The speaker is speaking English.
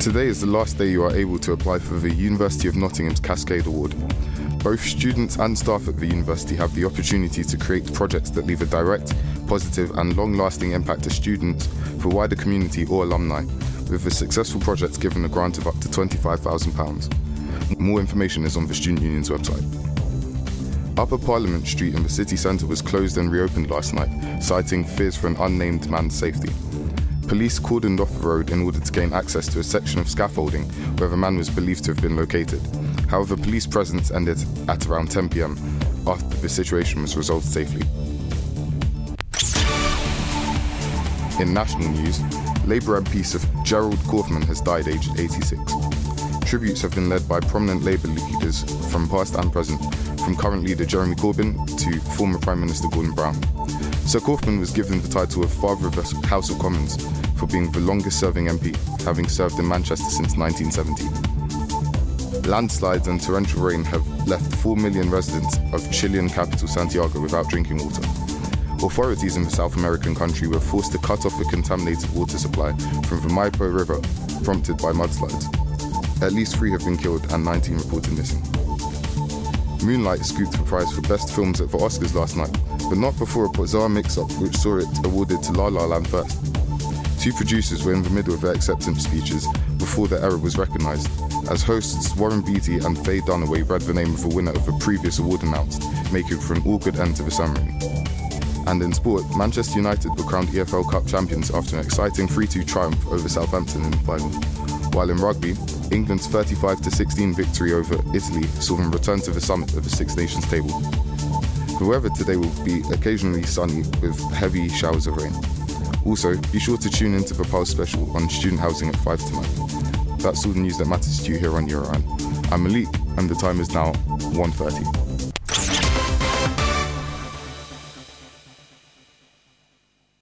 Today is the last day you are able to apply for the University of Nottingham's Cascade Award. Both students and staff at the university have the opportunity to create projects that leave a direct, positive and long-lasting impact to students, the wider community or alumni, with the successful projects given a grant of up to £25,000. More information is on the Student Union's website. Upper Parliament Street in the city centre was closed and reopened last night, citing fears for an unnamed man's safety. Police cordoned off the road in order to gain access to a section of scaffolding where the man was believed to have been located. However, police presence ended at around 10 p.m. after the situation was resolved safely. In national news, Labour MP Sir Gerald Kaufman has died aged 86. Tributes have been led by prominent Labour leaders from past and present, from current leader Jeremy Corbyn to former Prime Minister Gordon Brown. Sir Kaufman was given the title of Father of the House of Commons for being the longest-serving MP, having served in Manchester since 1970. Landslides and torrential rain have left 4 million residents of Chilean capital Santiago without drinking water. Authorities in the South American country were forced to cut off a contaminated water supply from the Maipo River, prompted by mudslides. At least 3 have been killed and 19 reported missing. Moonlight scooped the prize for best films at the Oscars last night, but not before a bizarre mix-up which saw it awarded to La La Land first. 2 producers were in the middle of their acceptance speeches before the error was recognised, as hosts Warren Beatty and Faye Dunaway read the name of the winner of the previous award announced, making for an awkward end to the ceremony. And in sport, Manchester United were crowned EFL Cup champions after an exciting 3-2 triumph over Southampton in the final. While in rugby, England's 35-16 victory over Italy saw them return to the summit of the Six Nations table. The weather today will be occasionally sunny with heavy showers of rain. Also, be sure to tune into the Pulse special on student housing at 5 tonight. That's all the news that matters to you here on Euroine. I'm Malik, and the time is now 1:30.